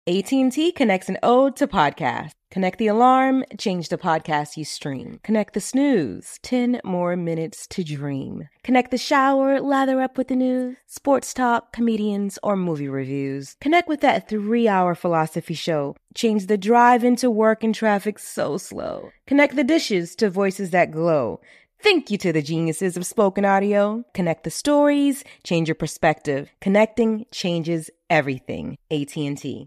AT&T connects an ode to podcasts. Connect the alarm, change the podcast you stream. Connect the snooze, 10 more minutes to dream. Connect the shower, lather up with the news, sports talk, comedians, or movie reviews. Connect with that 3-hour philosophy show. Change the drive into work and traffic so slow. Connect the dishes to voices that glow. Thank you to the geniuses of spoken audio. Connect the stories, change your perspective. Connecting changes everything. AT&T.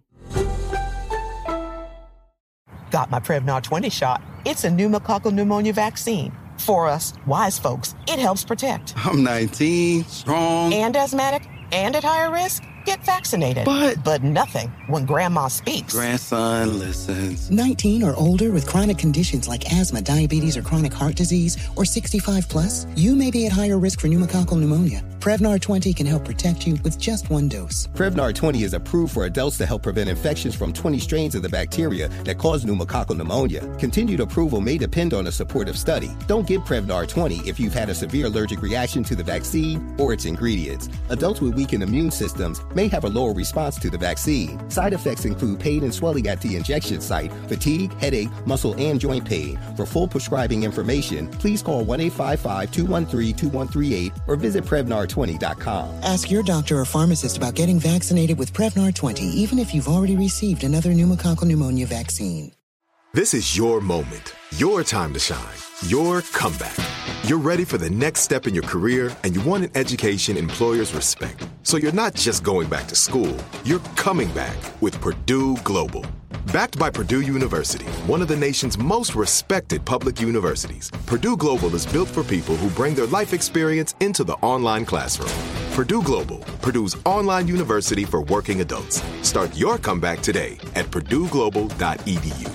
Got my Prevnar 20 shot. It's a pneumococcal pneumonia vaccine. For us, wise folks, it helps protect. I'm 19, strong. And asthmatic, and at higher risk. Get vaccinated. But nothing when grandma speaks. Grandson listens. 19 or older with chronic conditions like asthma, diabetes, or chronic heart disease, or 65 plus, you may be at higher risk for pneumococcal pneumonia. Prevnar 20 can help protect you with just one dose. Prevnar 20 is approved for adults to help prevent infections from 20 strains of the bacteria that cause pneumococcal pneumonia. Continued approval may depend on a supportive study. Don't get Prevnar 20 if you've had a severe allergic reaction to the vaccine or its ingredients. Adults with weakened immune systems may have a lower response to the vaccine. Side effects include pain and swelling at the injection site, fatigue, headache, muscle, and joint pain. For full prescribing information, please call 1-855-213-2138 or visit Prevnar20.com. Ask your doctor or pharmacist about getting vaccinated with Prevnar 20, even if you've already received another pneumococcal pneumonia vaccine. This is your moment, your time to shine, your comeback. You're ready for the next step in your career, and you want an education employers respect. So you're not just going back to school, you're coming back with Purdue Global. Backed by Purdue University, one of the nation's most respected public universities, Purdue Global is built for people who bring their life experience into the online classroom. Purdue Global, Purdue's online university for working adults. Start your comeback today at purdueglobal.edu.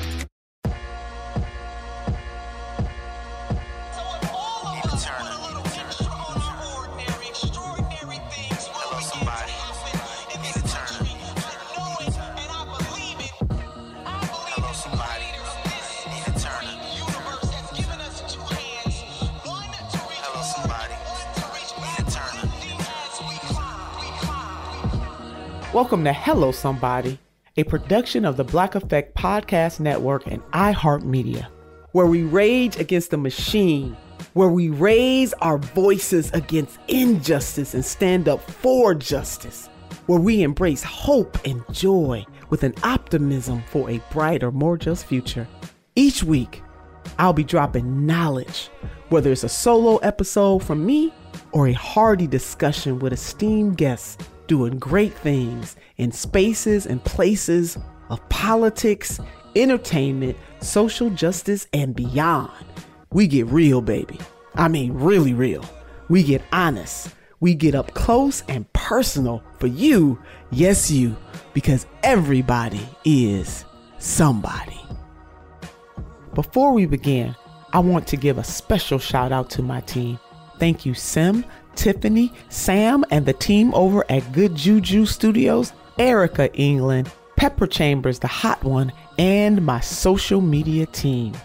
Welcome to Hello Somebody, a production of the Black Effect Podcast Network and iHeartMedia, where we rage against the machine, where we raise our voices against injustice and stand up for justice, where we embrace hope and joy with an optimism for a brighter, more just future. Each week, I'll be dropping knowledge, whether it's a solo episode from me or a hearty discussion with esteemed guests doing great things in spaces and places of politics, entertainment, social justice, and beyond. We get real, baby. I mean, really real. We get honest. We get up close and personal for you, yes, you, because everybody is somebody. Before we begin, I want to give a special shout out to my team. Thank you, Sim, Tiffany, Sam, and the team over at Good Juju Studios, Erica England, Pepper Chambers, the hot one, and my social media team.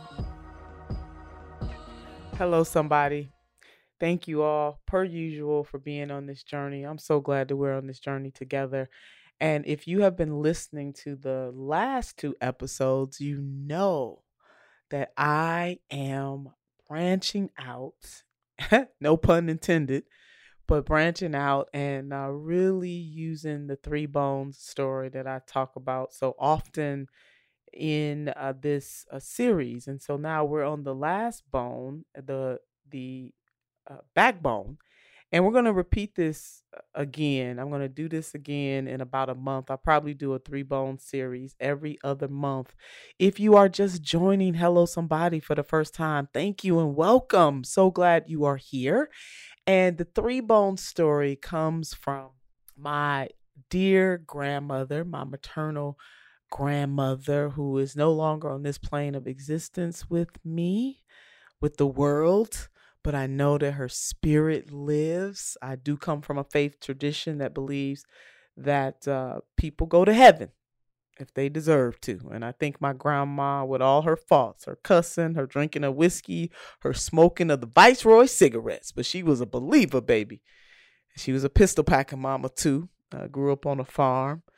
Hello, somebody. Thank you all, per usual, for being on this journey. I'm so glad that we're on this journey together. And if you have been listening to the last 2 episodes, you know that I am branching out. No pun intended, but branching out and really using the 3 Bones story that I talk about so often in this series. And so now we're on the last bone, the backbone, and we're going to repeat this again. I'm going to do this again in about a month. I'll probably do a 3 Bone series every other month. If you are just joining Hello Somebody for the first time, thank you and welcome. So glad you are here. And the 3 Bone story comes from my dear grandmother, my maternal grandmother, who is no longer on this plane of existence with me, with the world. But I know that her spirit lives. I do come from a faith tradition that believes that people go to heaven if they deserve to. And I think my grandma, with all her faults, her cussing, her drinking of whiskey, her smoking of the Viceroy cigarettes, but she was a believer, baby. She was a pistol packing mama too. Grew up on a farm.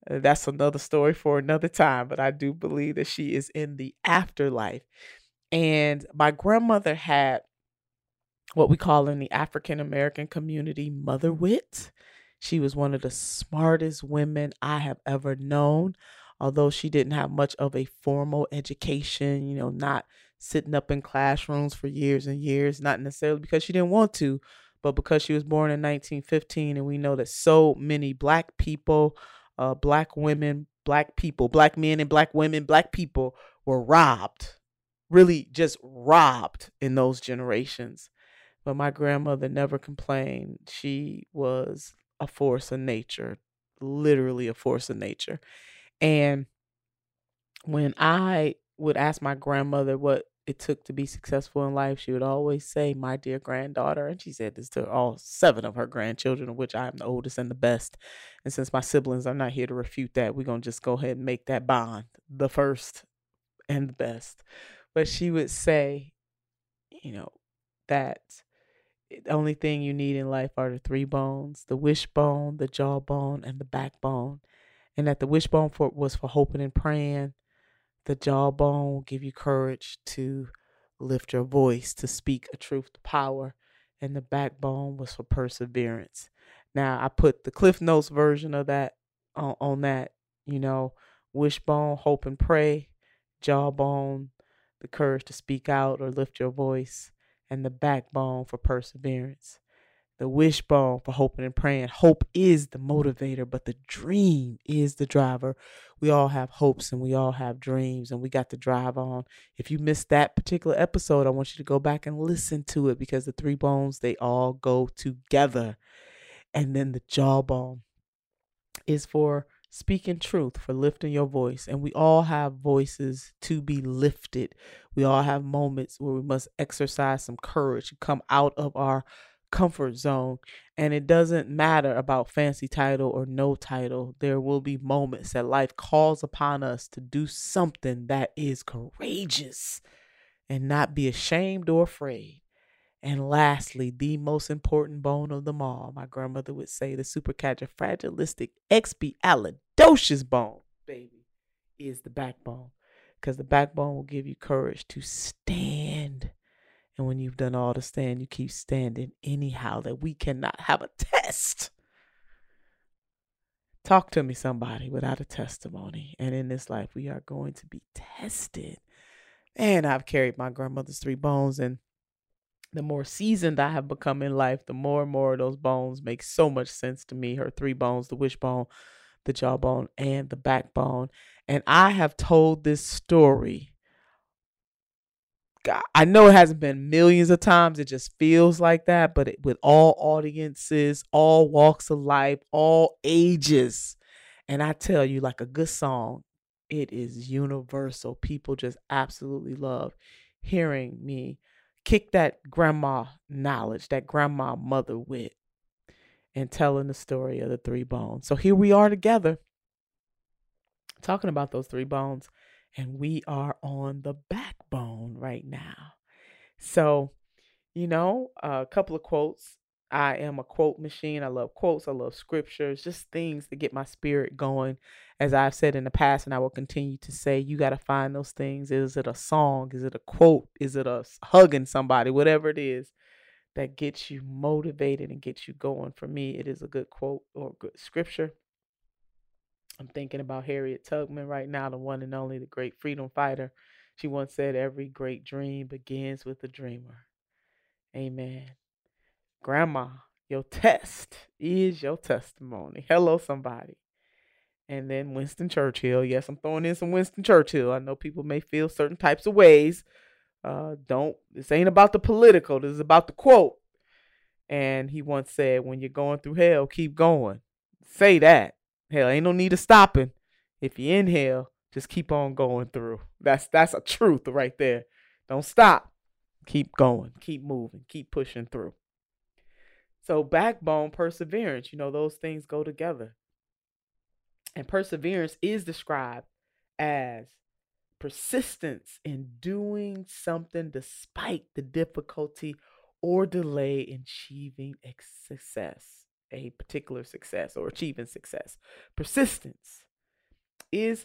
That's another story for another time, but I do believe that she is in the afterlife. And my grandmother had what we call in the African American community mother wit. She was one of the smartest women I have ever known, although she didn't have much of a formal education, not sitting up in classrooms for years and years, not necessarily because she didn't want to, but because she was born in 1915. And we know that so many Black people, Black women, Black people, Black men and Black women, Black people were robbed, really just robbed in those generations. But my grandmother never complained. She was a force of nature, literally a force of nature. And when I would ask my grandmother what it took to be successful in life, she would always say, "My dear granddaughter." And she said this to all 7 of her grandchildren, of which I am the oldest and the best. And since my siblings are not here to refute that, we're going to just go ahead and make that bond, the first and the best. But she would say, that the only thing you need in life are the 3 bones: the wishbone, the jawbone, and the backbone. And that the wishbone was for hoping and praying. The jawbone will give you courage to lift your voice, to speak a truth to power. And the backbone was for perseverance. Now, I put the Cliff Notes version of that on that, wishbone, hope and pray, jawbone, the courage to speak out or lift your voice, and the backbone for perseverance. The wishbone for hoping and praying. Hope is the motivator, but the dream is the driver. We all have hopes and we all have dreams, and we got to drive on. If you missed that particular episode, I want you to go back and listen to it, because the 3 bones, they all go together. And then the jawbone is for speaking truth, for lifting your voice. And we all have voices to be lifted. We all have moments where we must exercise some courage, come out of our comfort zone. And it doesn't matter about fancy title or no title. There will be moments that life calls upon us to do something that is courageous and not be ashamed or afraid. And lastly, the most important bone of them all, my grandmother would say, the supercalifragilisticexpialidocious bone, baby, is the backbone. Because the backbone will give you courage to stand. And when you've done all to stand, you keep standing anyhow, that we cannot have a test. Talk to me, somebody, without a testimony. And in this life, we are going to be tested. And I've carried my grandmother's 3 bones, and the more seasoned I have become in life, the more and more of those bones make so much sense to me. Her 3 bones, the wishbone, the jawbone, and the backbone. And I have told this story. God, I know it hasn't been millions of times. It just feels like that. But with all audiences, all walks of life, all ages. And I tell you, like a good song, it is universal. People just absolutely love hearing me kick that grandma knowledge, that grandma mother wit, and telling the story of the 3 bones. So here we are together talking about those 3 bones, and we are on the backbone right now. So, a couple of quotes. I am a quote machine. I love quotes. I love scriptures, just things to get my spirit going. As I've said in the past, and I will continue to say, you got to find those things. Is it a song? Is it a quote? Is it a hugging somebody? Whatever it is that gets you motivated and gets you going. For me, it is a good quote or good scripture. I'm thinking about Harriet Tubman right now, the one and only, the great freedom fighter. She once said, "Every great dream begins with a dreamer." Amen. Grandma, your test is your testimony. Hello, somebody. And then Winston Churchill. Yes, I'm throwing in some Winston Churchill. I know people may feel certain types of ways. This ain't about the political. This is about the quote. And he once said, when you're going through hell, keep going. Say that. Hell, ain't no need of stopping. If you're in hell, just keep on going through. That's a truth right there. Don't stop. Keep going. Keep moving. Keep pushing through. So backbone, perseverance, those things go together. And perseverance is described as persistence in doing something despite the difficulty or delay in achieving success, a particular success or achieving success. Persistence is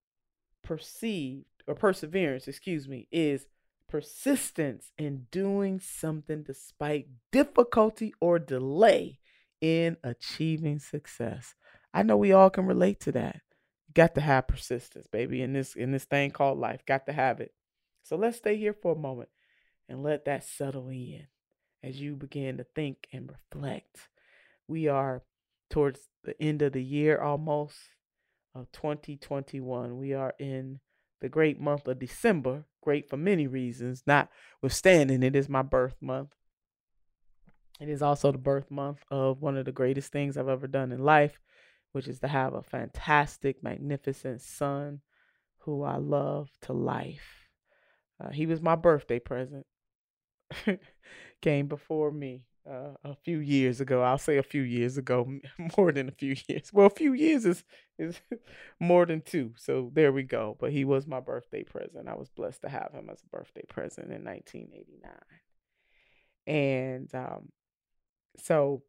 perseverance, is persistence in doing something despite difficulty or delay in achieving success. I know we all can relate to that. You got to have persistence, baby, in this thing called life. Got to have it. So let's stay here for a moment and let that settle in as you begin to think and reflect. We are towards the end of the year almost of 2021. We are in the great month of December. Great for many reasons, notwithstanding it is my birth month. It is also the birth month of one of the greatest things I've ever done in life, which is to have a fantastic, magnificent son who I love to life. He was my birthday present. Came before me a few years ago. I'll say a few years ago, more than a few years. Well, a few years is more than two. So there we go. But he was my birthday present. I was blessed to have him as a birthday present in 1989. And so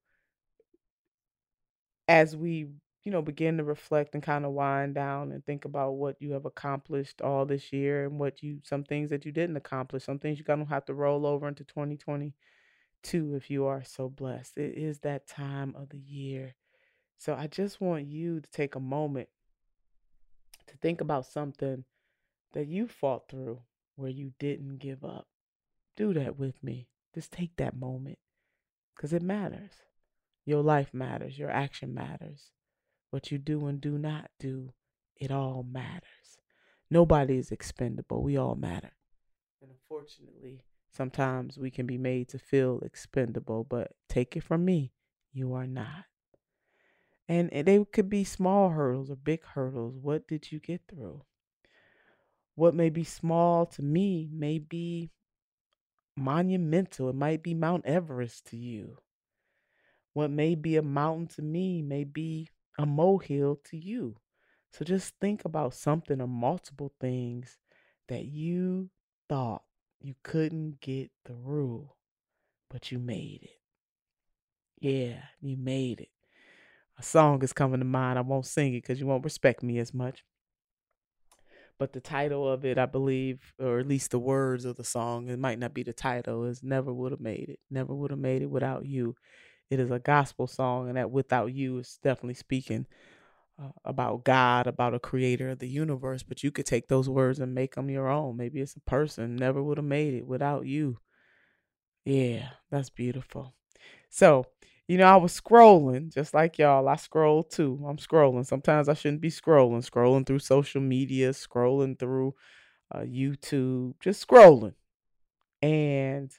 as we, begin to reflect and kind of wind down and think about what you have accomplished all this year and some things that you didn't accomplish, some things you're going to have to roll over into 2022 if you are so blessed. It is that time of the year. So I just want you to take a moment to think about something that you fought through where you didn't give up. Do that with me. Just take that moment because it matters. Your life matters. Your action matters. What you do and do not do, it all matters. Nobody is expendable. We all matter. And unfortunately, sometimes we can be made to feel expendable, but take it from me, you are not. And they could be small hurdles or big hurdles. What did you get through? What may be small to me may be monumental. It might be Mount Everest to you. What may be a mountain to me may be a molehill to you. So just think about something or multiple things that you thought you couldn't get through, but you made it. Yeah, you made it. A song is coming to mind. I won't sing it because you won't respect me as much. But the title of it, I believe, or at least the words of the song, it might not be the title, is Never Would Have Made It. Never would have made it without you. It is a gospel song, and that without you is definitely speaking about God, about a creator of the universe. But you could take those words and make them your own. Maybe it's a person. Never would have made it without you. Yeah, that's beautiful. So, I was scrolling just like y'all. I scroll too. I'm scrolling. Sometimes I shouldn't be scrolling through social media, scrolling through YouTube, just scrolling. And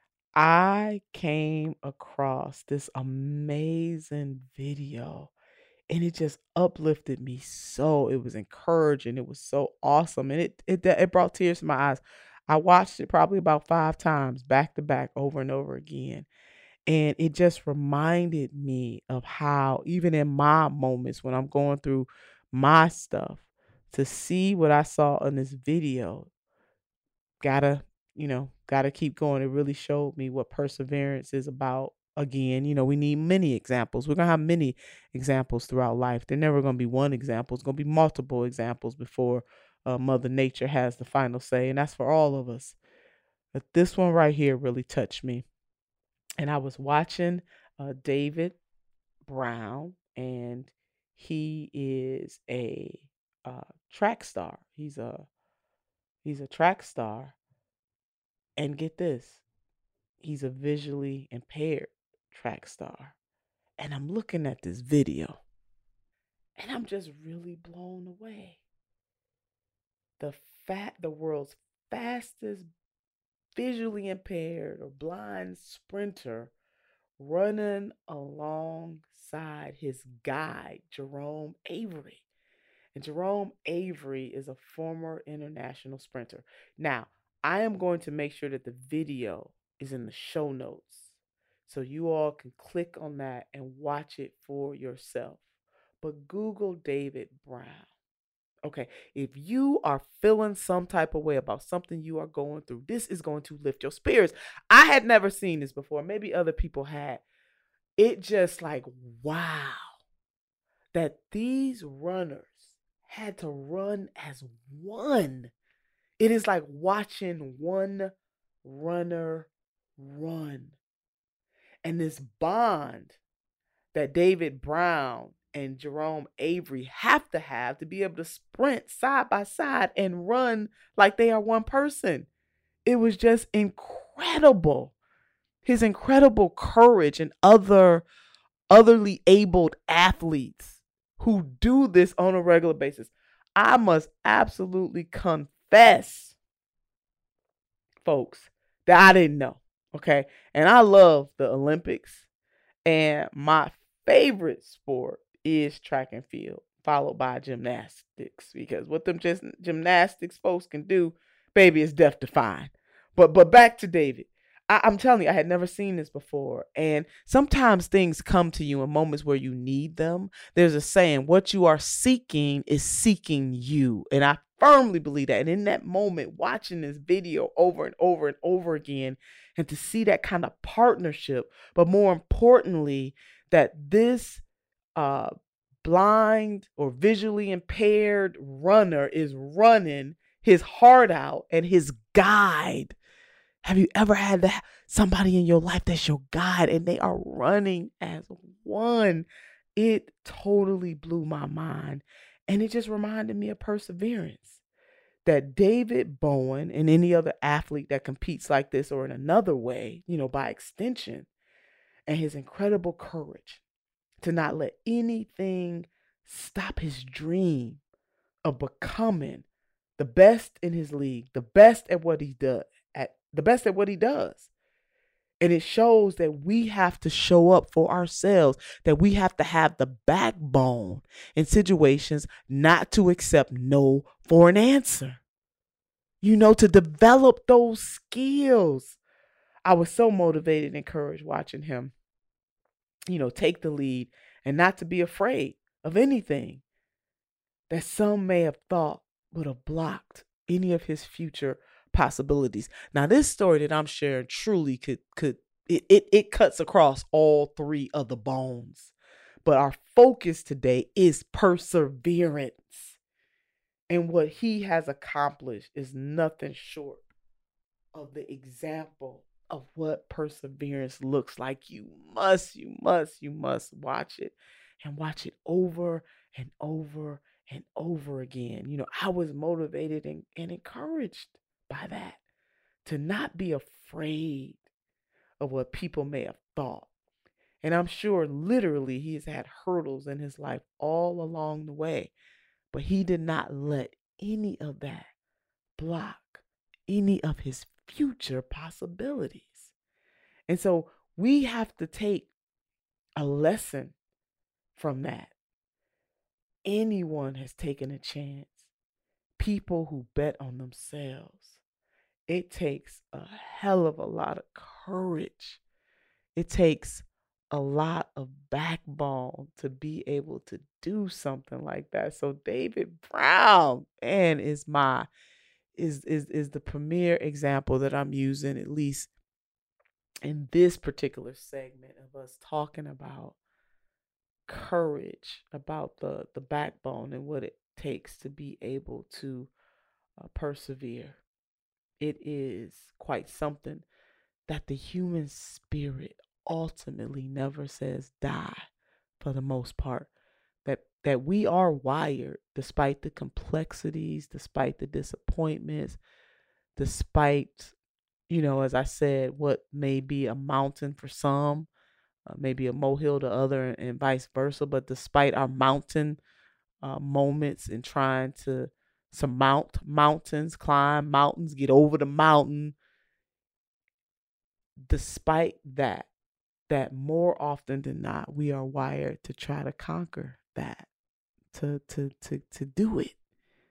I came across this amazing video and it just uplifted me so. It was encouraging. It was so awesome. And it brought tears to my eyes. I watched it probably about 5 times back to back over and over again. And it just reminded me of how even in my moments when I'm going through my stuff, to see what I saw in this video, gotta keep going. It really showed me what perseverance is about. Again, we need many examples. We're going to have many examples throughout life. They're never going to be one example. It's going to be multiple examples before Mother Nature has the final say. And that's for all of us. But this one right here really touched me. And I was watching David Brown, and he is a track star. He's a track star. And get this, he's a visually impaired track star. And I'm looking at this video and I'm just really blown away. The world's fastest visually impaired or blind sprinter running alongside his guide, Jerome Avery. And Jerome Avery is a former international sprinter. Now, I am going to make sure that the video is in the show notes so you all can click on that and watch it for yourself. But Google David Brown. Okay, if you are feeling some type of way about something you are going through, this is going to lift your spirits. I had never seen this before. Maybe other people had. It just like, wow, that these runners had to run as one. It is like watching one runner run. And this bond that David Brown and Jerome Avery have to be able to sprint side by side and run like they are one person. It was just incredible. His incredible courage and otherly abled athletes who do this on a regular basis. I must absolutely confess, folks, that I didn't know. Okay. And I love the Olympics. And my favorite sport is track and field, followed by gymnastics, because what them just gymnastics folks can do, baby, is death defying. But back to David. I'm telling you, I had never seen this before. And sometimes things come to you in moments where you need them. There's a saying, what you are seeking is seeking you. And I firmly believe that. And in that moment, watching this video over and over and over again, and to see that kind of partnership, but more importantly, that this blind or visually impaired runner is running his heart out, and his guide. Have you ever had somebody in your life that's your guide and they are running as one? It totally blew my mind. And it just reminded me of perseverance. That David Bowen and any other athlete that competes like this or in another way, by extension, and his incredible courage to not let anything stop his dream of becoming the best in his league, the best at what he does. And it shows that we have to show up for ourselves, that we have to have the backbone in situations not to accept no for an answer, to develop those skills. I was so motivated and encouraged watching him, take the lead and not to be afraid of anything that some may have thought would have blocked any of his future possibilities. Now, this story that I'm sharing truly could cuts across all three of the bones. But our focus today is perseverance. And what he has accomplished is nothing short of the example of what perseverance looks like. You must watch it, and watch it over and over and over again. I was motivated and encouraged by that, to not be afraid of what people may have thought. And I'm sure literally he has had hurdles in his life all along the way, but he did not let any of that block any of his future possibilities. And so we have to take a lesson from that. Anyone has taken a chance. People who bet on themselves. It takes a hell of a lot of courage. It takes a lot of backbone to be able to do something like that. So David Brown, man, is the premier example that I'm using, at least in this particular segment of us talking about courage, about the backbone and what it takes to be able to persevere. It is quite something that the human spirit ultimately never says die, for the most part. That we are wired, despite the complexities, despite the disappointments, despite, as I said, what may be a mountain for some, maybe a molehill to other, and vice versa. But despite our mountain moments in trying to surmount mountains, climb mountains, get over the mountain, despite that more often than not, we are wired to try to conquer that, to do it.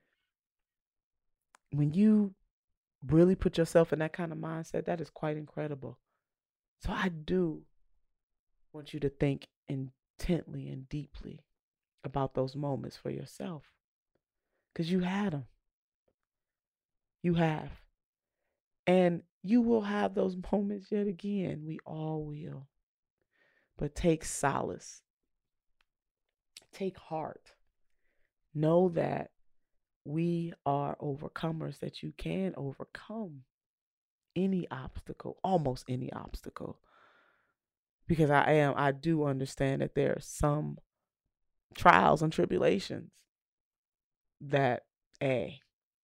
When you really put yourself in that kind of mindset, that is quite incredible. So I do want you to think intently and deeply about those moments for yourself, because you had them. You have. And you will have those moments yet again. We all will. But take solace. Take heart know that we are overcomers, that you can overcome any obstacle, almost any obstacle. Because I do understand that there are some trials and tribulations that, it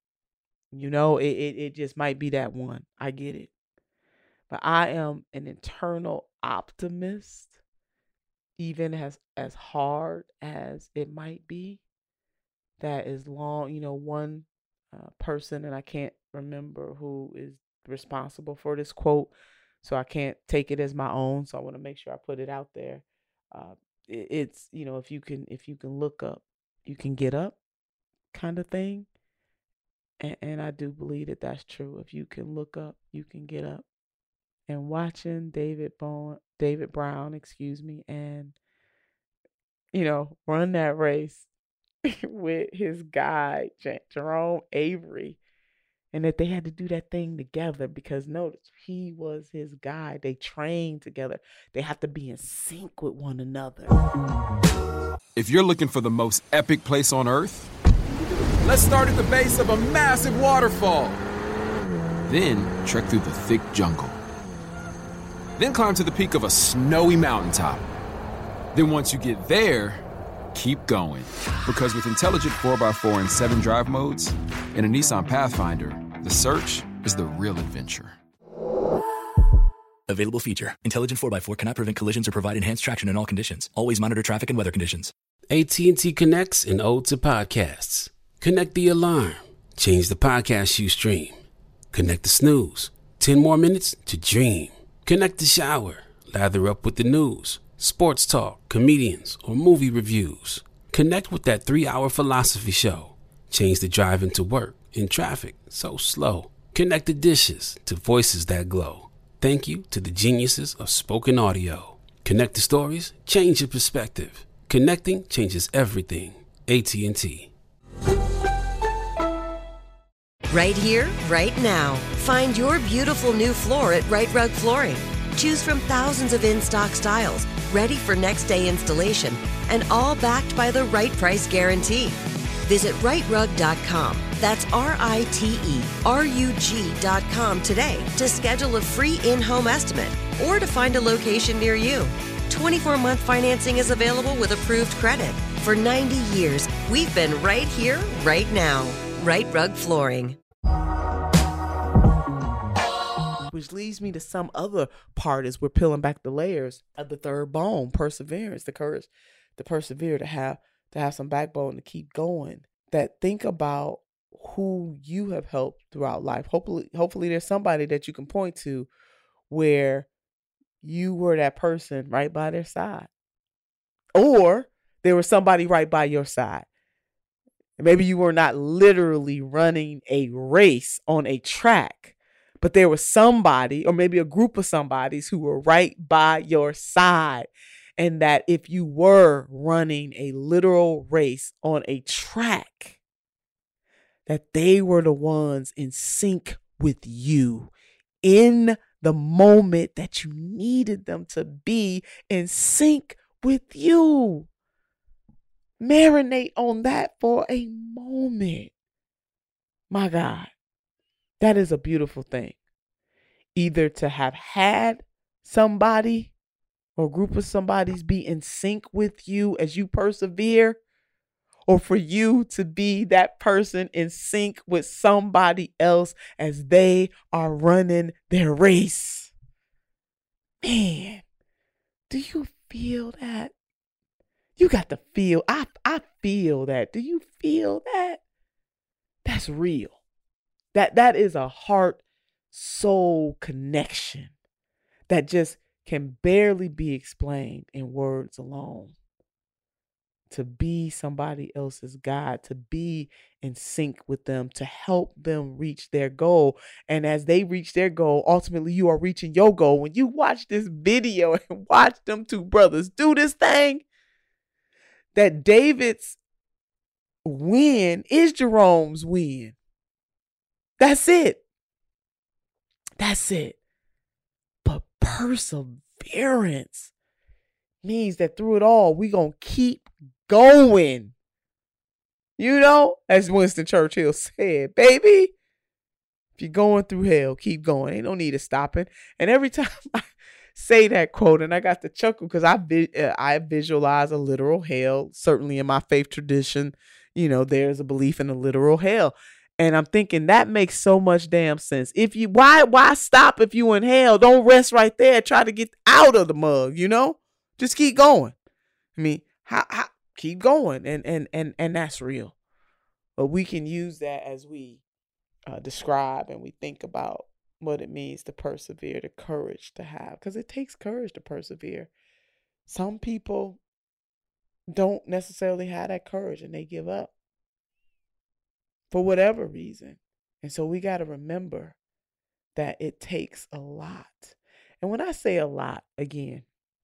just might be that one. I get it. But I am an internal optimist, even as hard as it might be. That is long, one person, and I can't remember who is responsible for this quote, so I can't take it as my own. So I want to make sure I put it out there. It's if you can look up, you can get up, kind of thing. And I do believe that that's true. If you can look up, you can get up. And watching David Brown, and run that race with his guy Jerome Avery, and that they had to do that thing together, because notice, he was his guy. They trained together. They have to be in sync with one another. If you're looking for the most epic place on earth, let's start at the base of a massive waterfall. Then trek through the thick jungle. Then climb to the peak of a snowy mountaintop. Then once you get there, keep going. Because with intelligent 4x4 and 7 drive modes and a Nissan Pathfinder, the search is the real adventure. Available feature. Intelligent 4x4 cannot prevent collisions or provide enhanced traction in all conditions. Always monitor traffic and weather conditions. AT&T connects an ode to podcasts. Connect the alarm. Change the podcast you stream. Connect the snooze. 10 more minutes to dream. Connect the shower. Lather up with the news, sports talk, comedians, or movie reviews. Connect with that 3-hour philosophy show. Change the drive into work in traffic so slow. Connect the dishes to voices that glow. Thank you to the geniuses of spoken audio. Connect the stories, change your perspective. Connecting changes everything. AT&T. Right here, right now. Find your beautiful new floor at Right Rug Flooring. Choose from thousands of in-stock styles, ready for next day installation, and all backed by the right price guarantee. Visit rightrug.com. That's RITERUG.com today to schedule a free in-home estimate or to find a location near you. 24-month financing is available with approved credit. For 90 years, we've been right here, right now. Right Rug Flooring. Which leads me to some other part as we're peeling back the layers of the third bone: perseverance, the courage to persevere, to have some backbone to keep going. That think about who you have helped throughout life. Hopefully there's somebody that you can point to where you were that person right by their side, or there was somebody right by your side. Maybe you were not literally running a race on a track, but there was somebody, or maybe a group of somebodies, who were right by your side. And that if you were running a literal race on a track, that they were the ones in sync with you in the moment that you needed them to be in sync with you. Marinate on that for a moment. My God, that is a beautiful thing. Either to have had somebody or a group of somebodies be in sync with you as you persevere, or for you to be that person in sync with somebody else as they are running their race. Man, do you feel that? You got to feel. I feel that. Do you feel that? That's real. That is a heart-soul connection that just can barely be explained in words alone. To be somebody else's guide, to be in sync with them, to help them reach their goal. And as they reach their goal, ultimately you are reaching your goal. When you watch this video and watch them two brothers do this thing, that David's win is Jerome's win. That's it. That's it. But perseverance means that through it all, we're going to keep going. You know, as Winston Churchill said, baby, if you're going through hell, keep going. Ain't no need of stopping. And every time I say that quote, and I got to chuckle because I visualize a literal hell. Certainly in my faith tradition, you know, there's a belief in a literal hell. And I'm thinking that makes so much damn sense. If you why stop if you in hell? Don't rest right there. Try to get out of the mug, you know? Just keep going. I mean, how keep going. And that's real. But we can use that as we describe and we think about what it means to persevere, the courage to have, because it takes courage to persevere. Some people don't necessarily have that courage and they give up for whatever reason. And so we got to remember that it takes a lot. And when I say a lot, again,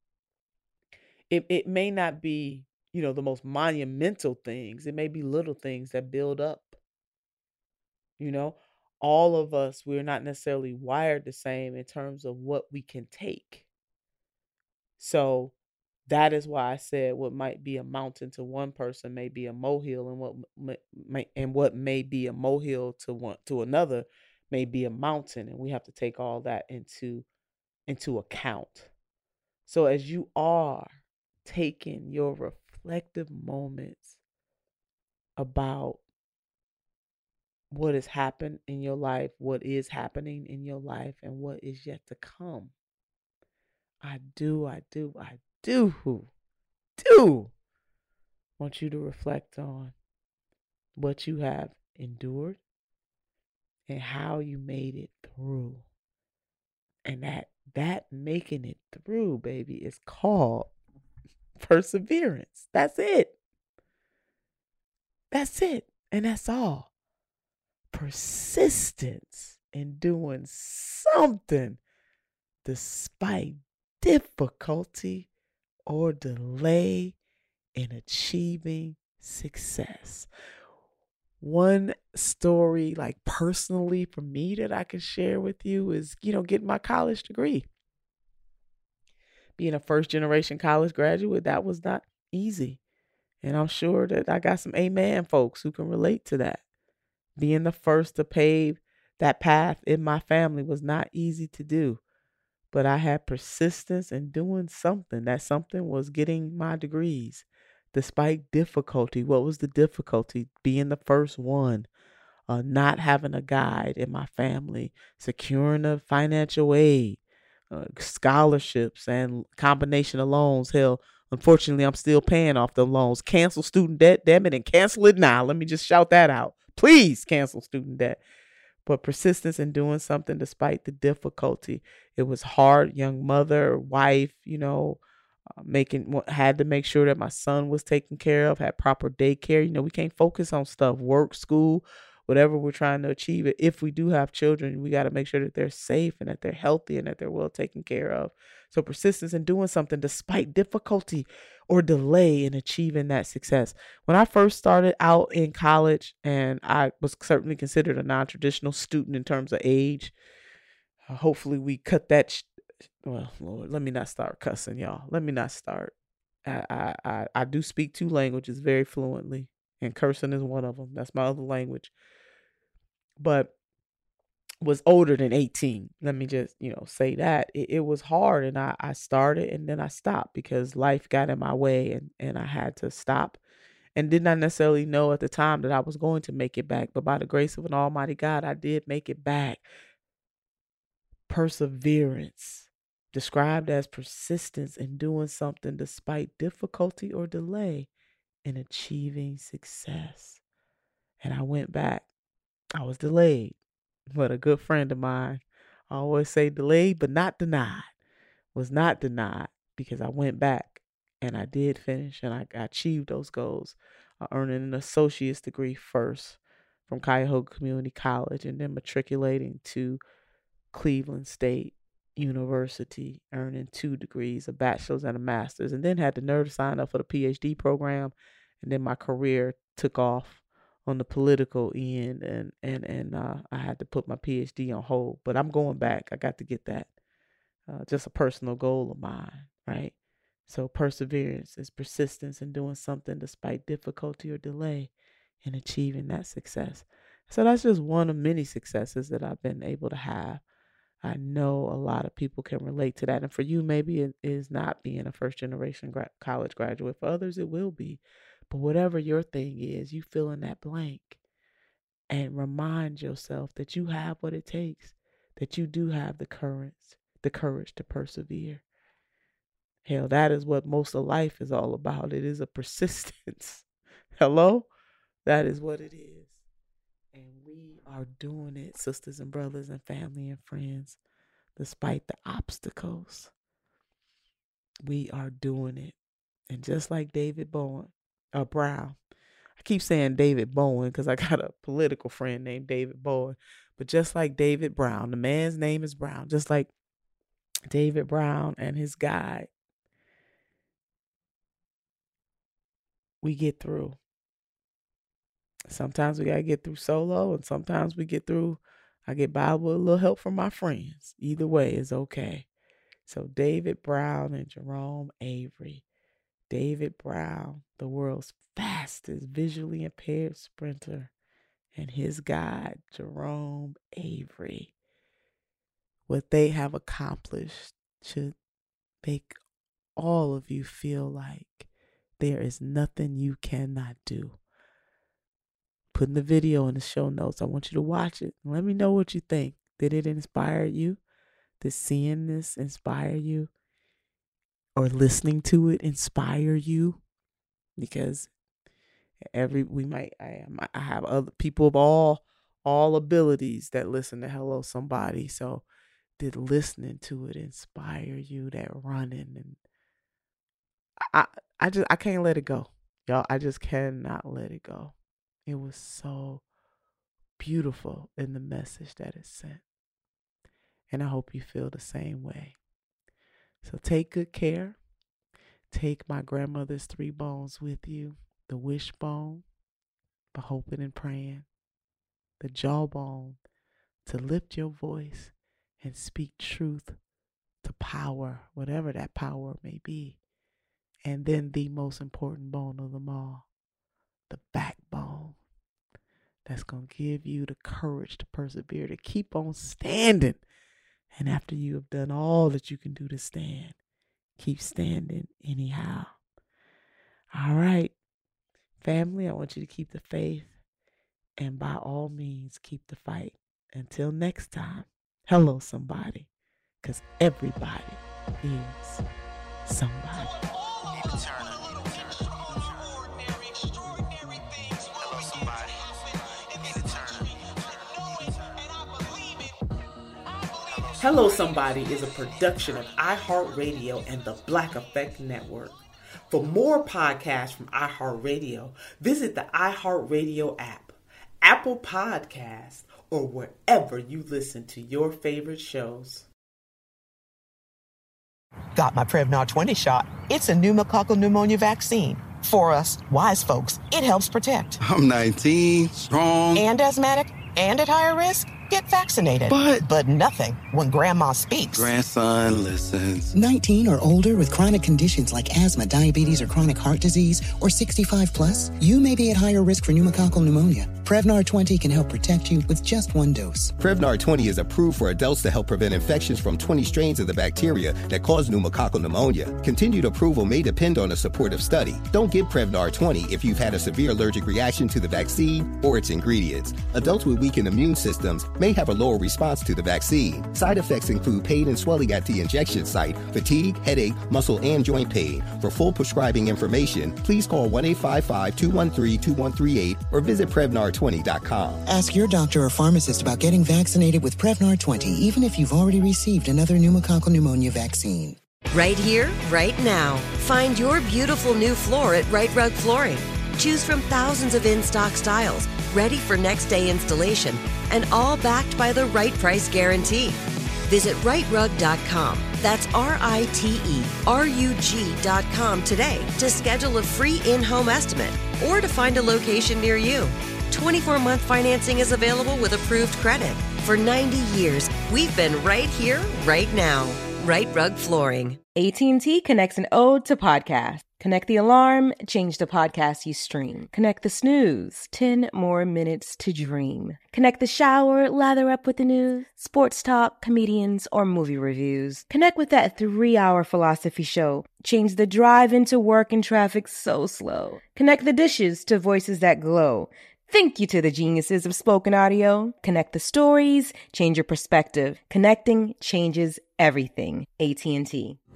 it may not be, you know, the most monumental things. It may be little things that build up. You know, all of us, we're not necessarily wired the same in terms of what we can take. So that is why I said what might be a mountain to one person may be a molehill, and what may be a molehill to another may be a mountain, and we have to take all that into account. So as you are taking your reflective moments about what has happened in your life, what is happening in your life, and what is yet to come, I do want you to reflect on what you have endured and how you made it through. And that making it through, baby, is called perseverance. That's it. That's it. And that's all. Persistence in doing something despite difficulty or delay in achieving success. One story, like personally for me, that I can share with you is, you know, getting my college degree. Being a first generation college graduate, that was not easy. And I'm sure that I got some amen folks who can relate to that. Being the first to pave that path in my family was not easy to do. But I had persistence in doing something. That something was getting my degrees despite difficulty. What was the difficulty? Being the first one, not having a guide in my family, securing a financial aid, scholarships, and combination of loans. Hell, unfortunately, I'm still paying off the loans. Cancel student debt, damn it, and cancel it now. Let me just shout that out. Please cancel student debt. But persistence in doing something despite the difficulty. It was hard. Young mother, wife, you know, had to make sure that my son was taken care of, had proper daycare. You know, we can't focus on stuff, work, school, whatever we're trying to achieve. If we do have children, we got to make sure that they're safe and that they're healthy and that they're well taken care of. So persistence in doing something despite difficulty or delay in achieving that success. When I first started out in college, and I was certainly considered a non-traditional student in terms of age, hopefully we cut that. Well, Lord, let me not start cussing, y'all. Let me not start. I do speak 2 languages very fluently, and cursing is one of them. That's my other language. But was older than 18. Let me just, say that. It was hard, and I started and then I stopped because life got in my way, and I had to stop, and did not necessarily know at the time that I was going to make it back. But by the grace of an almighty God, I did make it back. Perseverance, described as persistence in doing something despite difficulty or delay in achieving success. And I went back. I was delayed, but a good friend of mine, I always say delayed but not denied, was not denied, because I went back and I did finish, and I achieved those goals, earning an associate's degree first from Cuyahoga Community College, and then matriculating to Cleveland State University, earning 2 degrees, a bachelor's and a master's, and then had the nerve to sign up for the PhD program. And then my career took off on the political end, and I had to put my PhD on hold. But I'm going back. I got to get that. Just a personal goal of mine, right? So perseverance is persistence in doing something despite difficulty or delay in achieving that success. So that's just one of many successes that I've been able to have. I know a lot of people can relate to that. And for you, maybe it is not being a first-generation college graduate. For others, it will be. But whatever your thing is, you fill in that blank and remind yourself that you have what it takes, that you do have the courage to persevere. Hell, that is what most of life is all about. It is a persistence. Hello? That is what it is. And we are doing it, sisters and brothers and family and friends, despite the obstacles. We are doing it. And just like David Brown, I keep saying David Bowen because I got a political friend named David Bowen, but just like David Brown, the man's name is Brown, just like David Brown and his guide, we get through. Sometimes we got to get through solo, and sometimes I get by with a little help from my friends. Either way is okay. So David Brown and Jerome Avery. David Brown, the world's fastest visually impaired sprinter, and his guide, Jerome Avery. What they have accomplished should make all of you feel like there is nothing you cannot do. Putting the video in the show notes. I want you to watch it. Let me know what you think. Did it inspire you? Did seeing this inspire you? Or listening to it inspire you? Because I have other people of all abilities that listen to Hello Somebody. So did listening to it inspire you? That running, and I can't let it go. Y'all, I just cannot let it go. It was so beautiful in the message that it sent. And I hope you feel the same way. So take good care. Take my grandmother's 3 bones with you. The wishbone for hoping and praying. The jawbone to lift your voice and speak truth to power, whatever that power may be. And then the most important bone of them all, the backbone. That's going to give you the courage to persevere, to keep on standing. And after you have done all that you can do to stand, keep standing anyhow. All right, family, I want you to keep the faith. And by all means, keep the fight. Until next time, hello somebody. Because everybody is somebody. Hello Somebody is a production of iHeartRadio and the Black Effect Network. For more podcasts from iHeartRadio, visit the iHeartRadio app, Apple Podcasts, or wherever you listen to your favorite shows. Got my Prevnar 20 shot. It's a pneumococcal pneumonia vaccine. For us, wise folks, it helps protect. I'm 19, strong. And asthmatic, and at higher risk. Get vaccinated. But nothing when grandma speaks. Grandson listens. 19 or older with chronic conditions like asthma, diabetes, or chronic heart disease, or 65 plus, you may be at higher risk for pneumococcal pneumonia. Prevnar 20 can help protect you with just 1 dose. Prevnar 20 is approved for adults to help prevent infections from 20 strains of the bacteria that cause pneumococcal pneumonia. Continued approval may depend on a supportive study. Don't give Prevnar 20 if you've had a severe allergic reaction to the vaccine or its ingredients. Adults with weakened immune systems may have a lower response to the vaccine. Side effects include pain and swelling at the injection site, fatigue, headache, muscle, and joint pain. For full prescribing information, please call 1-855-213-2138 or visit Prevnar20.com. Ask your doctor or pharmacist about getting vaccinated with Prevnar 20, even if you've already received another pneumococcal pneumonia vaccine. Right here, right now. Find your beautiful new floor at Right Rug Flooring. Choose from thousands of in-stock styles, ready for next day installation, and all backed by the right price guarantee. Visit rightrug.com. That's RITERUG.com today to schedule a free in-home estimate or to find a location near you. 24-month financing is available with approved credit. For 90 years, we've been right here, right now. Right Rug Flooring. AT&T connects an ode to podcast. Connect the alarm, change the podcast you stream. Connect the snooze, 10 more minutes to dream. Connect the shower, lather up with the news, sports talk, comedians, or movie reviews. Connect with that 3-hour philosophy show. Change the drive into work and traffic so slow. Connect the dishes to voices that glow. Thank you to the geniuses of spoken audio. Connect the stories, change your perspective. Connecting changes everything. AT&T.